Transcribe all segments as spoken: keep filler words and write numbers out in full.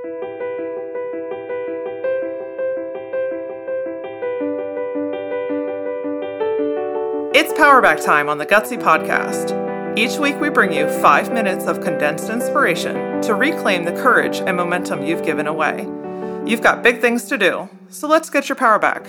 It's Power Back time on the Gutsy Podcast. Each week we bring you five minutes of condensed inspiration to reclaim the courage and momentum you've given away. You've got big things to do, so let's get your power back.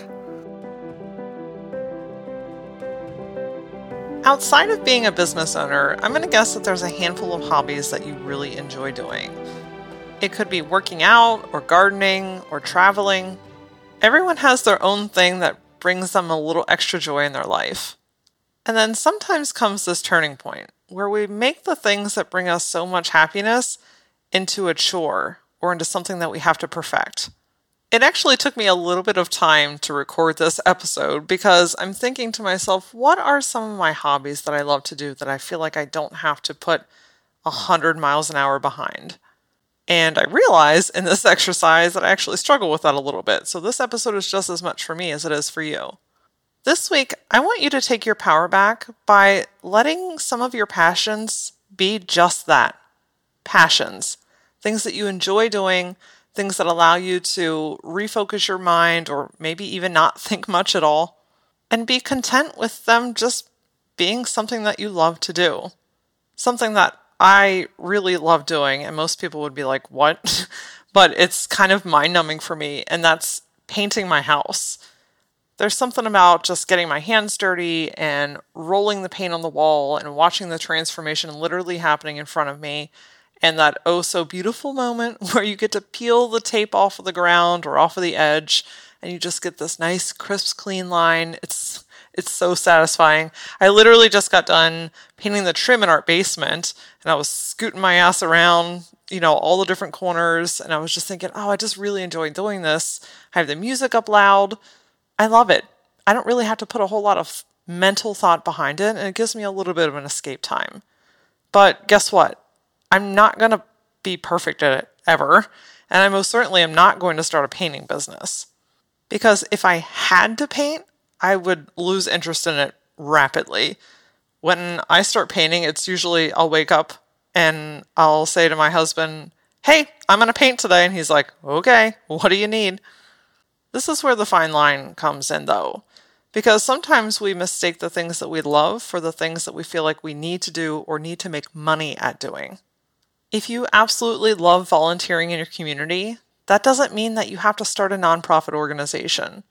Outside of being a business owner, I'm going to guess that there's a handful of hobbies that you really enjoy doing. It could be working out, or gardening, or traveling. Everyone has their own thing that brings them a little extra joy in their life. And then sometimes comes this turning point where we make the things that bring us so much happiness into a chore or into something that we have to perfect. It actually took me a little bit of time to record this episode because I'm thinking to myself, what are some of my hobbies that I love to do that I feel like I don't have to put one hundred miles an hour behind? And I realize in this exercise that I actually struggle with that a little bit. So this episode is just as much for me as it is for you. This week, I want you to take your power back by letting some of your passions be just that. Passions. Things that you enjoy doing, things that allow you to refocus your mind or maybe even not think much at all, and be content with them just being something that you love to do. Something that I really love doing, and most people would be like, what? But it's kind of mind-numbing for me, and that's painting my house. There's something about just getting my hands dirty and rolling the paint on the wall and watching the transformation literally happening in front of me, and that oh so beautiful moment where you get to peel the tape off of the ground or off of the edge, and you just get this nice, crisp, clean line. It's It's so satisfying. I literally just got done painting the trim in our basement, and I was scooting my ass around, you know, all the different corners, and I was just thinking, oh, I just really enjoy doing this. I have the music up loud. I love it. I don't really have to put a whole lot of mental thought behind it, and it gives me a little bit of an escape time. But guess what? I'm not going to be perfect at it ever, and I most certainly am not going to start a painting business. Because if I had to paint, I would lose interest in it rapidly. When I start painting, it's usually I'll wake up and I'll say to my husband, hey, I'm going to paint today. And he's like, okay, what do you need? This is where the fine line comes in, though, because sometimes we mistake the things that we love for the things that we feel like we need to do or need to make money at doing. If you absolutely love volunteering in your community, that doesn't mean that you have to start a nonprofit organization.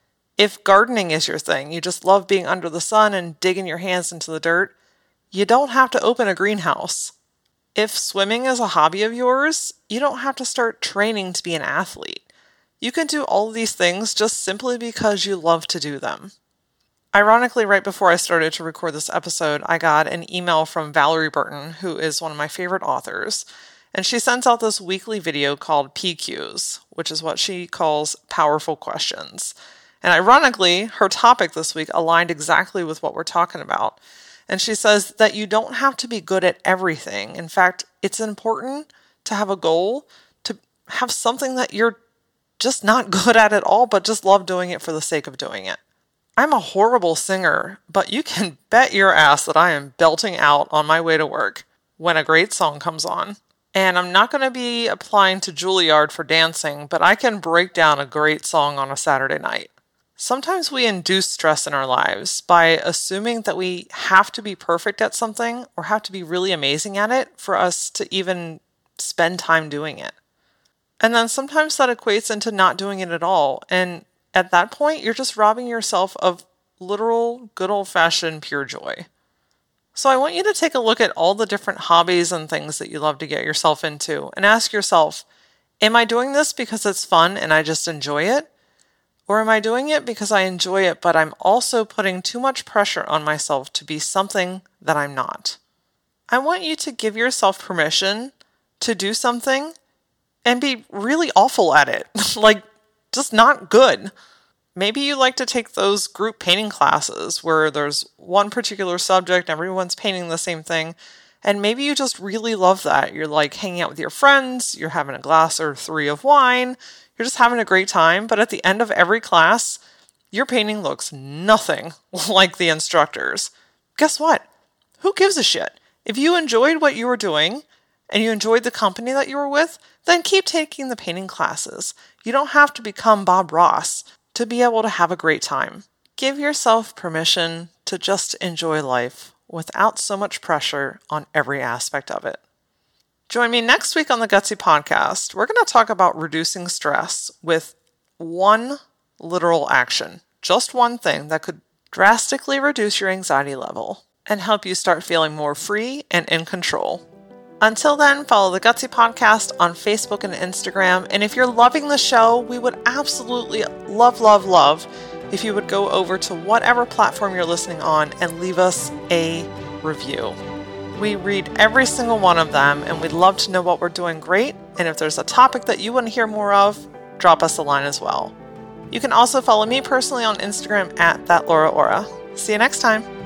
If gardening is your thing, you just love being under the sun and digging your hands into the dirt, you don't have to open a greenhouse. If swimming is a hobby of yours, you don't have to start training to be an athlete. You can do all of these things just simply because you love to do them. Ironically, right before I started to record this episode, I got an email from Valerie Burton, who is one of my favorite authors, and she sends out this weekly video called P Qs, which is what she calls powerful questions. And ironically, her topic this week aligned exactly with what we're talking about. And she says that you don't have to be good at everything. In fact, it's important to have a goal, to have something that you're just not good at at all, but just love doing it for the sake of doing it. I'm a horrible singer, but you can bet your ass that I am belting out on my way to work when a great song comes on. And I'm not going to be applying to Juilliard for dancing, but I can break down a great song on a Saturday night. Sometimes we induce stress in our lives by assuming that we have to be perfect at something or have to be really amazing at it for us to even spend time doing it. And then sometimes that equates into not doing it at all. And at that point, you're just robbing yourself of literal, good old-fashioned pure joy. So I want you to take a look at all the different hobbies and things that you love to get yourself into and ask yourself, am I doing this because it's fun and I just enjoy it? Or am I doing it because I enjoy it, but I'm also putting too much pressure on myself to be something that I'm not? I want you to give yourself permission to do something and be really awful at it. Like, just not good. Maybe you like to take those group painting classes where there's one particular subject, everyone's painting the same thing, and maybe you just really love that. You're like hanging out with your friends, you're having a glass or three of wine, you're just having a great time, but at the end of every class, your painting looks nothing like the instructors. Guess what? Who gives a shit? If you enjoyed what you were doing and you enjoyed the company that you were with, then keep taking the painting classes. You don't have to become Bob Ross to be able to have a great time. Give yourself permission to just enjoy life without so much pressure on every aspect of it. Join me next week on the Gutsy Podcast. We're going to talk about reducing stress with one literal action, just one thing that could drastically reduce your anxiety level and help you start feeling more free and in control. Until then, follow the Gutsy Podcast on Facebook and Instagram. And if you're loving the show, we would absolutely love, love, love if you would go over to whatever platform you're listening on and leave us a review. We read every single one of them, and we'd love to know what we're doing great. And if there's a topic that you want to hear more of, drop us a line as well. You can also follow me personally on Instagram at that Laura Ora. See you next time.